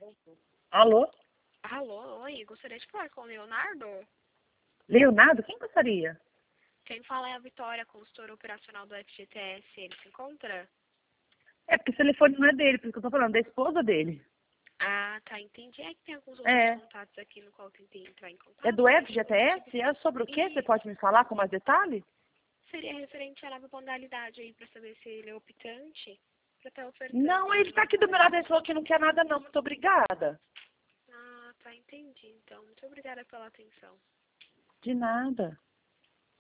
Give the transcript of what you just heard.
Alô? Alô, oi, gostaria de falar com o Leonardo? Leonardo? Quem gostaria? Quem fala é a Vitória, consultora operacional do FGTS. Ele se encontra? É porque o telefone não é dele, porque eu tô falando da esposa dele. Ah, tá, entendi. É que tem alguns outros É. contatos aqui no qual eu tentei entrar em contato. É do mas FGTS? É sobre o quê? Você E pode me falar com mais detalhe? seria referente à nova modalidade aí, pra saber se ele é optante, pra estar ofertando. Não, ele tá aqui do meu lado, ele falou que não quer nada não. Muito obrigada. Ah, tá, entendi. Então, muito obrigada pela atenção. De nada.